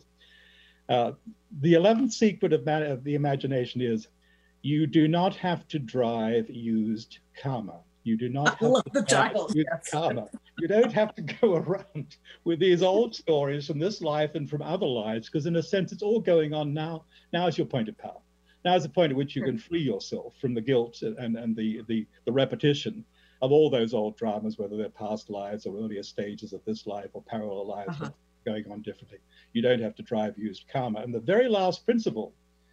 Uh, the eleventh secret of, man- of the imagination is you do not have to drive used karma. You do not I have love to the drive title, used yes. karma. You don't have to go around with these old stories from this life and from other lives because in a sense it's all going on now. Now is your point of power. Now is the point at which you can free yourself from the guilt and, and the, the, the repetition of all those old dramas, whether they're past lives or earlier stages of this life or parallel lives Uh-huh. going on differently. You don't have to drive used karma. And the very last principle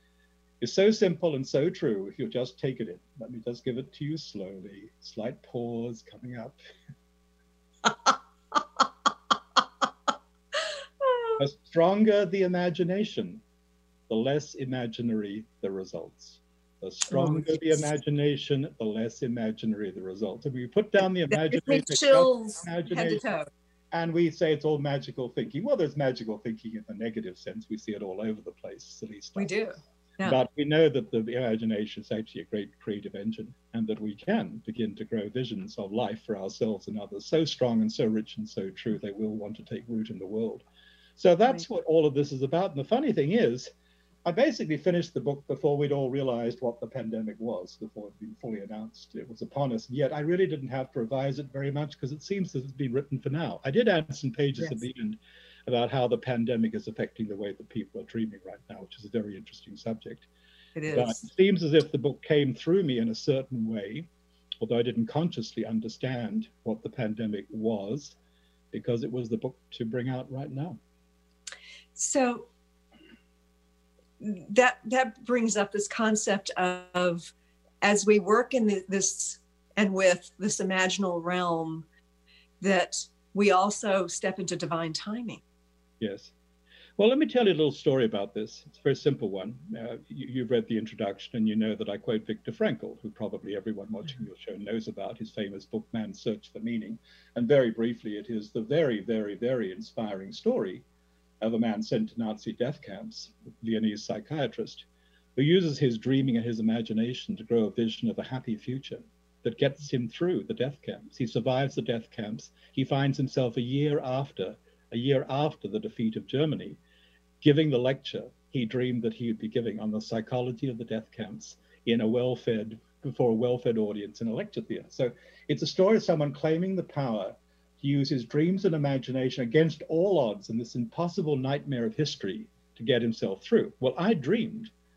is so simple and so true if you'll just take it in. Let me just give it to you slowly. Slight pause coming up. The stronger the imagination, the less imaginary the results. The stronger the imagination, the less imaginary the results. If we put down the That gives imagination, me chills head to imagination, toe. and we say it's all magical thinking. Well, there's magical thinking in the negative sense. We see it all over the place, silly stuff. We do. Yeah. But we know that the imagination is actually a great creative engine and that we can begin to grow visions of life for ourselves and others so strong and so rich and so true they will want to take root in the world. So that's Right. what all of this is about. And the funny thing is, I basically finished the book before we'd all realized what the pandemic was, before it had been fully announced it was upon us. And yet I really didn't have to revise it very much because it seems that it's been written for now. I did add some pages Yes. at the end about how the pandemic is affecting the way that people are dreaming right now, which is a very interesting subject. It But it is. seems as if the book came through me in a certain way, although I didn't consciously understand what the pandemic was, because it was the book to bring out right now. So that that brings up this concept of, as we work in the, this and with this imaginal realm, that we also step into divine timing. Yes. Well, let me tell you a little story about this. It's a very simple one. Uh, you, you've read the introduction and you know that I quote Viktor Frankl, who probably everyone watching your show knows about, his famous book, Man's Search for Meaning. And very briefly, it is the very, very, very inspiring story of a man sent to Nazi death camps, a Viennese psychiatrist, who uses his dreaming and his imagination to grow a vision of a happy future that gets him through the death camps. He survives the death camps. He finds himself a year after, a year after the defeat of Germany, giving the lecture he dreamed that he would be giving on the psychology of the death camps in a well-fed, before a well-fed audience in a lecture theatre. So it's a story of someone claiming the power to use his dreams and imagination against all odds in this impossible nightmare of history to get himself through. Well, I dreamed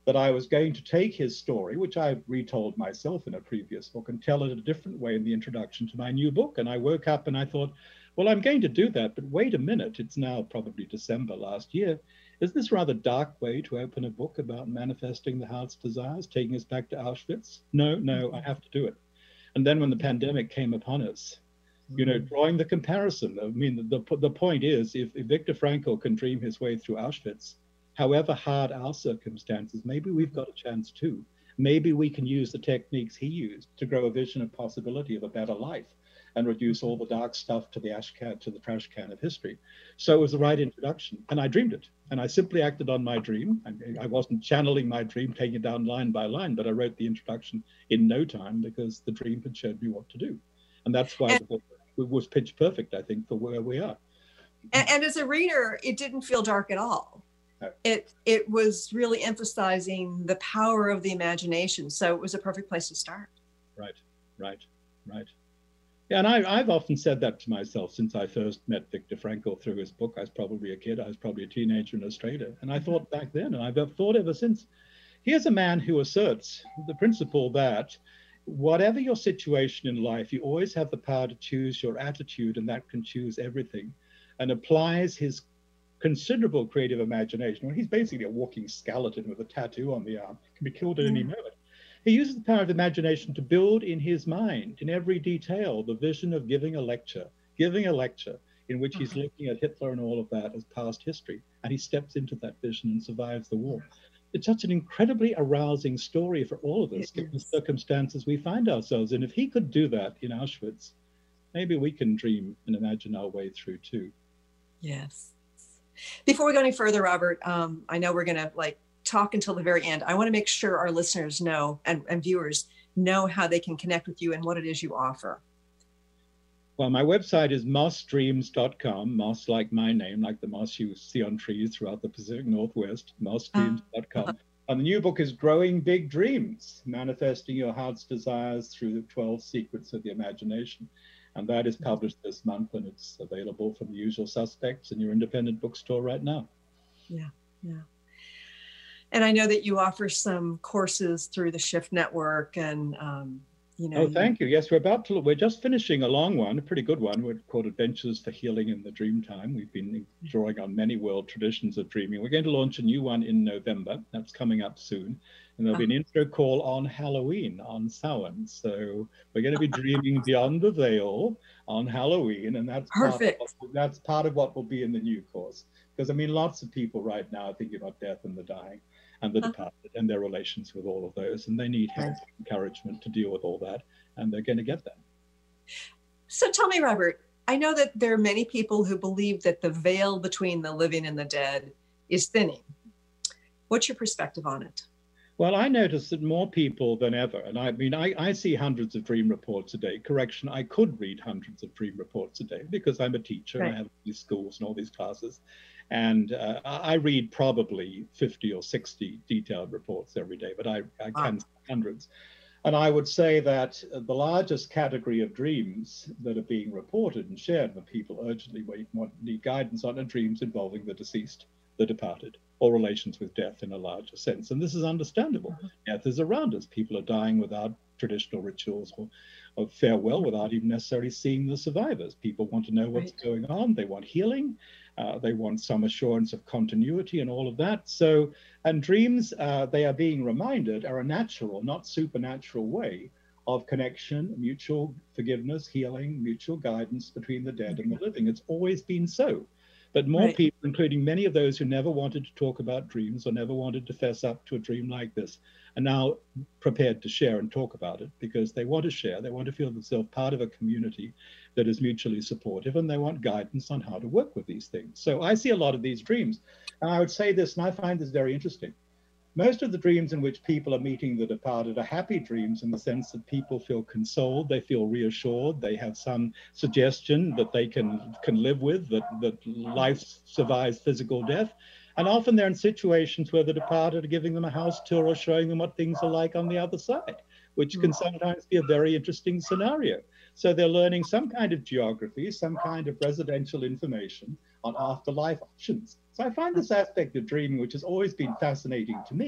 that I was going to take his story, which I retold myself in a previous book, and tell it a different way in the introduction to my new book. And I woke up and I thought, well, I'm going to do that, but wait a minute, it's now probably December last year. Is this rather dark way to open a book about manifesting the heart's desires, taking us back to Auschwitz? No, no, I have to do it. And then when the pandemic came upon us, you know, drawing the comparison, I mean, the, the, the point is, if, if Viktor Frankl can dream his way through Auschwitz, however hard our circumstances, maybe we've got a chance too. Maybe we can use the techniques he used to grow a vision of possibility of a better life and reduce all the dark stuff to the ash can, to the trash can of history. So it was the right introduction, and I dreamed it. And I simply acted on my dream. I, I wasn't channeling my dream, taking it down line by line, but I wrote the introduction in no time because the dream had showed me what to do. And that's why the book was pitch perfect, I think, for where we are. And, and as a reader, it didn't feel dark at all. No. It it was really emphasizing the power of the imagination. So it was a perfect place to start. Right, right, right. Yeah, and I, I've often said that to myself since I first met Viktor Frankl through his book. I was probably a kid. I was probably a teenager in Australia. And I thought back then, and I've thought ever since, here's a man who asserts the principle that whatever your situation in life, you always have the power to choose your attitude, and that can choose everything, and applies his considerable creative imagination. Well, he's basically a walking skeleton with a tattoo on the arm, can be killed at any moment. He uses the power of imagination to build in his mind, in every detail, the vision of giving a lecture, giving a lecture in which he's looking at Hitler and all of that as past history. And he steps into that vision and survives the war. It's such an incredibly arousing story for all of us, given the circumstances we find ourselves in. If he could do that in Auschwitz, maybe we can dream and imagine our way through too. Yes. Before we go any further, Robert, um, I know we're going to like talk until the very end. I want to make sure our listeners know and, and viewers know how they can connect with you and what it is you offer. Well, my website is moss dreams dot com, moss like my name, like the moss you see on trees throughout the Pacific Northwest, moss dreams dot com. Uh, and the new book is Growing Big Dreams, Manifesting Your Heart's Desires Through the twelve Secrets of the Imagination. And that is published this month, and it's available from the usual suspects in your independent bookstore right now. Yeah, yeah. And I know that you offer some courses through the Shift Network, and um, you know. Oh, thank you. Yes, we're about to. We're just finishing a long one, a pretty good one. We're called Adventures for Healing in the Dream Time. We've been drawing on many world traditions of dreaming. We're going to launch a new one in November. That's coming up soon. And there'll be an intro call on Halloween, on Samhain. So we're going to be dreaming beyond the veil on Halloween, and that's perfect. Part of what, that's part of what will be in the new course. Because I mean, lots of people right now are thinking about death and the dying, and the departed, and their relations with all of those, and they need help, encouragement to deal with all that, and they're going to get that. So tell me, Robert, I know that there are many people who believe that the veil between the living and the dead is thinning. What's your perspective on it? Well, I notice that more people than ever, and I mean, I, I see hundreds of dream reports a day. Correction, I could read hundreds of dream reports a day because I'm a teacher, right. And I have these schools and all these classes. And uh, I read probably fifty or sixty detailed reports every day, but I, I can see hundreds. And I would say that the largest category of dreams that are being reported and shared when people urgently wait, want, need guidance on are dreams involving the deceased, the departed, or relations with death in a larger sense. And this is understandable. Death is around us. People are dying without traditional rituals or of farewell, without even necessarily seeing the survivors. People want to know what's right. going on. They want healing. Uh, they want some assurance of continuity and all of that. So, and dreams, uh, they are being reminded, are a natural, not supernatural way of connection, mutual forgiveness, healing, mutual guidance between the dead and the living. It's always been so. But more right. people, including many of those who never wanted to talk about dreams or never wanted to fess up to a dream like this, are now prepared to share and talk about it because they want to share. They want to feel themselves part of a community that is mutually supportive, and they want guidance on how to work with these things. So I see a lot of these dreams. And I would say this, and I find this very interesting. Most of the dreams in which people are meeting the departed are happy dreams in the sense that people feel consoled, they feel reassured, they have some suggestion that they can, can live with, that, that life survives physical death. And often they're in situations where the departed are giving them a house tour or showing them what things are like on the other side, which can sometimes be a very interesting scenario. So they're learning some kind of geography, some kind of residential information on afterlife options. So I find this aspect of dreaming, which has always been fascinating to me,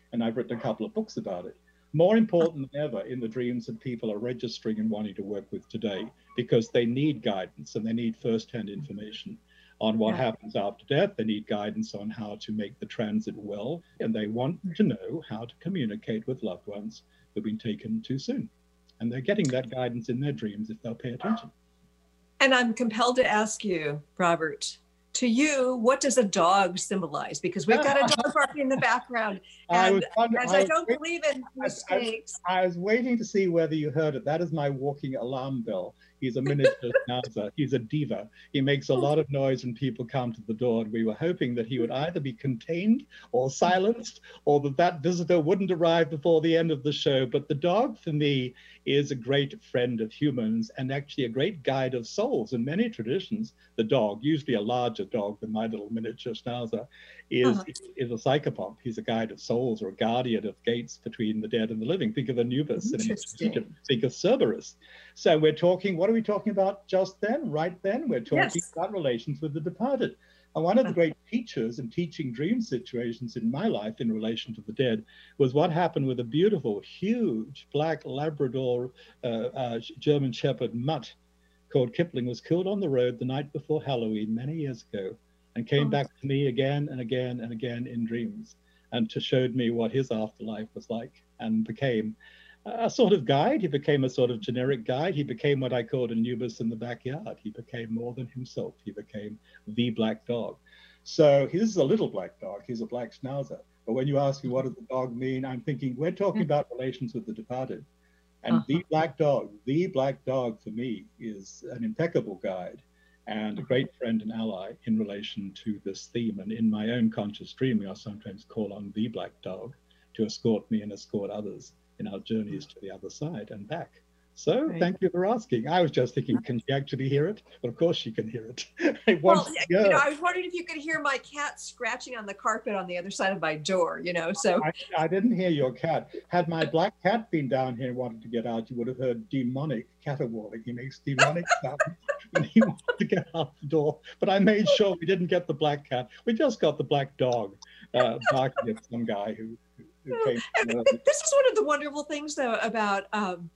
and I've written a couple of books about it. More important than ever in the dreams that people are registering and wanting to work with today, because they need guidance and they need firsthand information on what Yeah. happens after death. They need guidance on how to make the transit well, and they want to know how to communicate with loved ones who've been taken too soon. And they're getting that guidance in their dreams if they'll pay attention. And I'm compelled to ask you, Robert, to you, what does a dog symbolize? Because we've got a dog barking in the background. I And was wonder- as I I was don't wait- believe in I- I- mistakes, I was waiting to see whether you heard it. That is my walking alarm bell. He's a miniature schnauzer. He's a diva. He makes a lot of noise when people come to the door. And we were hoping that he would either be contained or silenced, or that that visitor wouldn't arrive before the end of the show. But the dog, for me, is a great friend of humans and actually a great guide of souls. In many traditions, the dog, usually a larger dog than my little miniature schnauzer, is, Uh-huh. is a psychopomp. He's a guide of souls or a guardian of gates between the dead and the living. Think of Anubis in ancient Egypt. Think of Cerberus. So we're talking, what are we talking about just then? Right then, we're talking Yes. about relations with the departed. And one of the great teachers in teaching dream situations in my life in relation to the dead was what happened with a beautiful, huge black Labrador uh, uh, German Shepherd mutt called Kipling, was killed on the road the night before Halloween many years ago, and came Oh. back to me again and again and again in dreams, and to showed me what his afterlife was like, and became a sort of guide. He became a sort of generic guide. He became what I called Anubis in the backyard. He became more than himself. He became the black dog. So this is a little black dog. He's a black schnauzer. But when you ask me what does the dog mean, I'm thinking we're talking about relations with the departed. And Uh-huh. the black dog, the black dog for me is an impeccable guide and a great friend and ally in relation to this theme. And in my own conscious dreaming, I sometimes call on the black dog to escort me and escort others in our journeys to the other side and back. So Right. thank you for asking. I was just thinking, can she actually hear it? Well, of course she can hear it. It well, wants to you go. know, I was wondering if you could hear my cat scratching on the carpet on the other side of my door, you know, so. I, I didn't hear your cat. Had my black cat been down here and wanted to get out, you would have heard demonic caterwauling. He makes demonic sounds when he wants to get out the door. But I made sure we didn't get the black cat. We just got the black dog uh, barking at some guy who, who, who came. And th- this is one of the wonderful things, though, about um,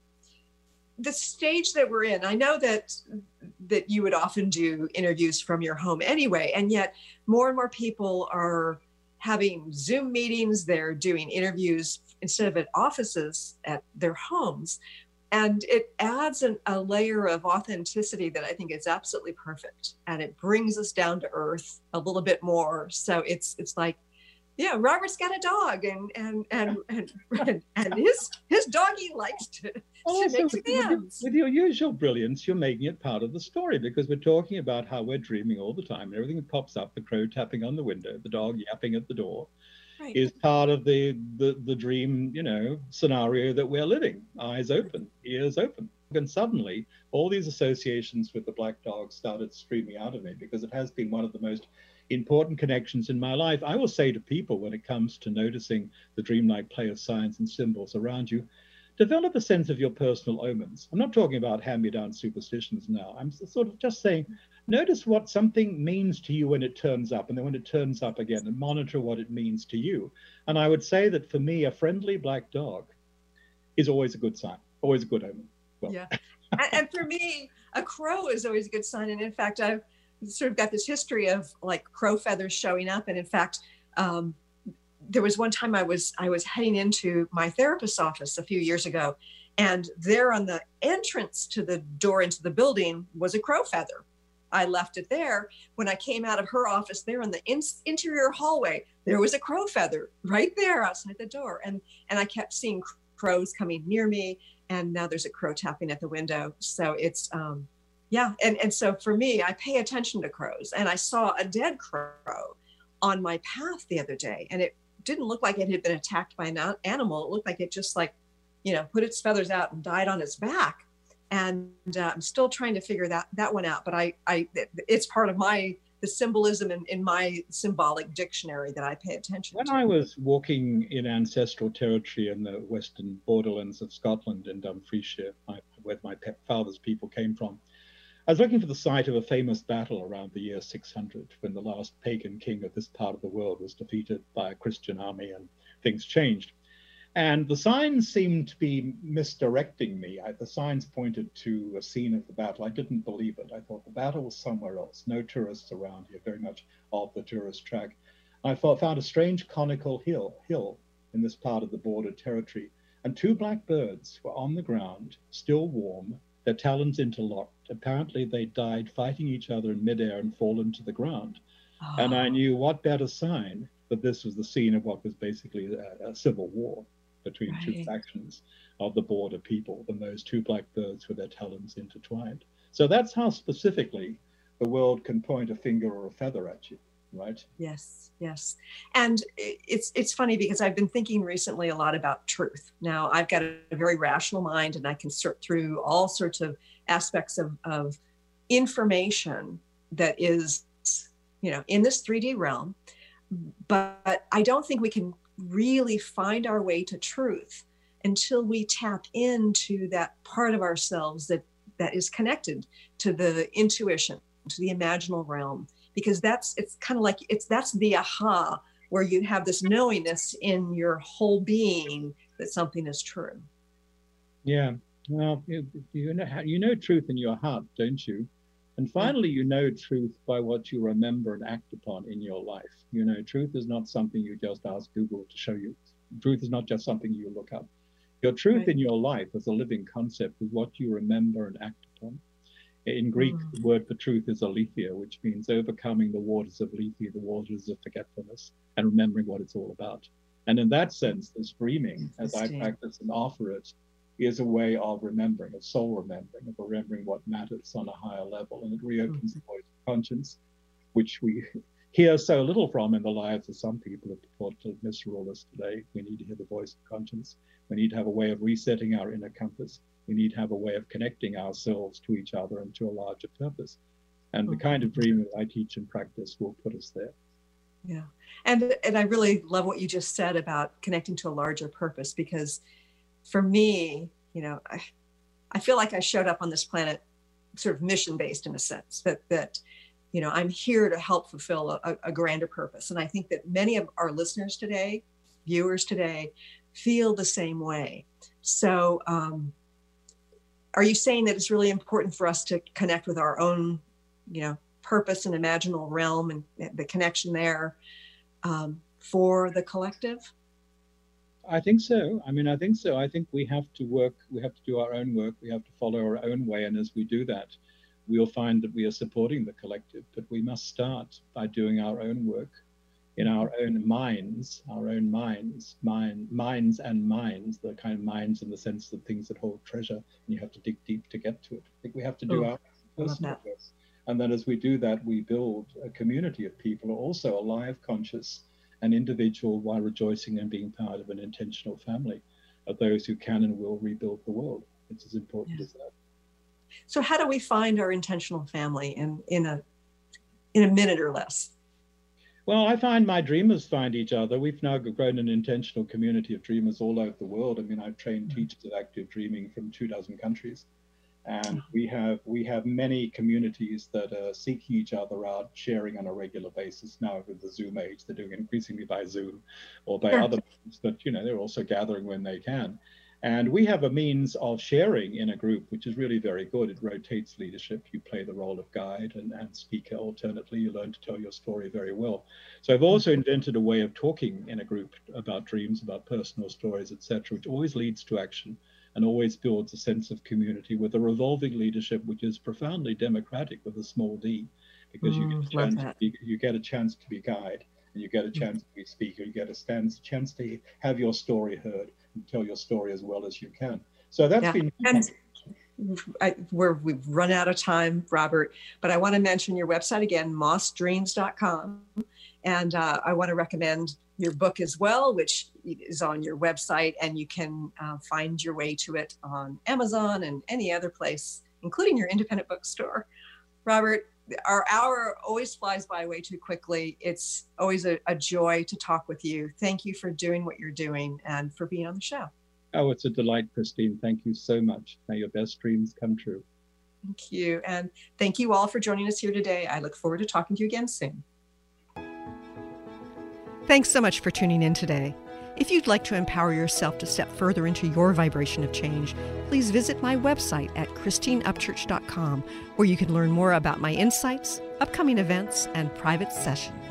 the stage that we're in. I know that that you would often do interviews from your home anyway, and yet more and more people are having Zoom meetings. They're doing interviews instead of at offices at their homes, and it adds an, a layer of authenticity that I think is absolutely perfect, and it brings us down to earth a little bit more. So it's it's like, yeah, Robert's got a dog, and and and and, and his his doggy likes to, to Also, make with, with, your, demands. with your usual brilliance, you're making it part of the story, because we're talking about how we're dreaming all the time. And everything that pops up, the crow tapping on the window, the dog yapping at the door, Right. is part of the, the, the dream, you know, scenario that we're living. Eyes open, ears open. And suddenly, all these associations with the black dog started streaming out of me, because it has been one of the most important connections in my life. I will say to people, when it comes to noticing the dreamlike play of signs and symbols around you, develop a sense of your personal omens. I'm not talking about hand-me-down superstitions now. I'm sort of just saying, notice what something means to you when it turns up, and then when it turns up again, and monitor what it means to you. And I would say that for me, a friendly black dog is always a good sign, always a good omen. Well, Yeah, and, and for me, a crow is always a good sign. And in fact, I've sort of got this history of like crow feathers showing up. And in fact, um, there was one time I was I was heading into my therapist's office a few years ago, and there on the entrance to the door into the building was a crow feather. I left it there. When I came out of her office, there in the in- interior hallway, there was a crow feather right there outside the door, and and I kept seeing crows coming near me. And now there's a crow tapping at the window. So it's, um, yeah. And, and so for me, I pay attention to crows, and I saw a dead crow on my path the other day, and it didn't look like it had been attacked by an animal. It looked like it just like, you know, put its feathers out and died on its back. And uh, I'm still trying to figure that, that one out, but I, I, it's part of my, the symbolism in, in my symbolic dictionary that I pay attention when to. I was walking in ancestral territory in the western borderlands of Scotland in Dumfriesshire, my, where my pe- father's people came from, I was looking for the site of a famous battle around the year six hundred, when the last pagan king of this part of the world was defeated by a Christian army and things changed. And the signs seemed to be misdirecting me. I, the signs pointed to a scene of the battle. I didn't believe it. I thought the battle was somewhere else. No tourists around here, very much off the tourist track. I thought, found a strange conical hill, hill in this part of the border territory. And two black birds were on the ground, still warm, their talons interlocked. Apparently they died fighting each other in midair and fallen to the ground. Oh. And I knew what better sign that this was the scene of what was basically a, a civil war between right. two factions of the border people than those two black birds with their talons intertwined. So that's how specifically the world can point a finger or a feather at you, right? Yes, yes. And it's it's funny because I've been thinking recently a lot about truth. Now, I've got a very rational mind and I can sort through all sorts of aspects of, of information that is, you know, in this three D realm, but I don't think we can really find our way to truth until we tap into that part of ourselves that that is connected to the intuition, to the imaginal realm, because that's it's kind of like it's that's the aha, where you have this knowingness in your whole being that something is true. Yeah, well, you, you know you know truth in your heart, don't you? And finally, you know truth by what you remember and act upon in your life. You know, truth is not something you just ask Google to show you. Truth is not just something you look up. Your truth right. in your life as a living concept is what you remember and act upon. In Greek, mm. the word for truth is aletheia, which means overcoming the waters of lethe, the waters of forgetfulness, and remembering what it's all about. And in that sense, this dreaming, as I practice and offer it, is a way of remembering, of soul remembering, of remembering what matters on a higher level. And it reopens mm-hmm. the voice of conscience, which we hear so little from in the lives of some people who purport to misrule us today. We need to hear the voice of conscience. We need to have a way of resetting our inner compass. We need to have a way of connecting ourselves to each other and to a larger purpose. And mm-hmm. the kind of dreaming that I teach and practice will put us there. Yeah. And, and I really love what you just said about connecting to a larger purpose, because for me, you know, I, I feel like I showed up on this planet sort of mission-based in a sense that, that, you know, I'm here to help fulfill a, a grander purpose. And I think that many of our listeners today, viewers today, feel the same way. So um, are you saying that it's really important for us to connect with our own, you know, purpose and imaginal realm and the connection there um, for the collective? I think so. I mean, I think so. I think we have to work, we have to do our own work, we have to follow our own way. And as we do that, we'll find that we are supporting the collective. But we must start by doing our own work in our own minds, our own minds, mind, minds and minds, the kind of minds in the sense of things that hold treasure, and you have to dig deep to get to it. I think we have to do oh, our personal work. And then as we do that, we build a community of people who are also alive, conscious, an individual, while rejoicing and being part of an intentional family of those who can and will rebuild the world. It's as important yeah. as that. So how do we find our intentional family in, in a in a minute or less? Well, I find my dreamers find each other. We've now grown an intentional community of dreamers all over the world. I mean, I've trained mm-hmm. teachers of active dreaming from two dozen countries. And we have we have many communities that are seeking each other out, sharing on a regular basis. Now with the Zoom age, they're doing it increasingly by Zoom or by sure. other means, but you know, they're also gathering when they can. And we have a means of sharing in a group, which is really very good. It rotates leadership. You play the role of guide and, and speaker alternately. You learn to tell your story very well. So I've also invented a way of talking in a group about dreams, about personal stories, et cetera, which always leads to action and always builds a sense of community with a revolving leadership, which is profoundly democratic with a small d, because mm, you, get a chance to be, you get a chance to be guide, and you get a chance to be speaker, you get a stand, chance to have your story heard and tell your story as well as you can. So that's yeah. been... And I, we're, we've run out of time, Robert, but I want to mention your website again, moss dreams dot com. And uh, I want to recommend your book as well, which is on your website, and you can uh, find your way to it on Amazon and any other place, including your independent bookstore. Robert, our hour always flies by way too quickly. It's always a, a joy to talk with you. Thank you for doing what you're doing and for being on the show. Oh, it's a delight, Christine. Thank you so much. May your best dreams come true. Thank you. And thank you all for joining us here today. I look forward to talking to you again soon. Thanks so much for tuning in today. If you'd like to empower yourself to step further into your vibration of change, please visit my website at christine upchurch dot com, where you can learn more about my insights, upcoming events, and private sessions.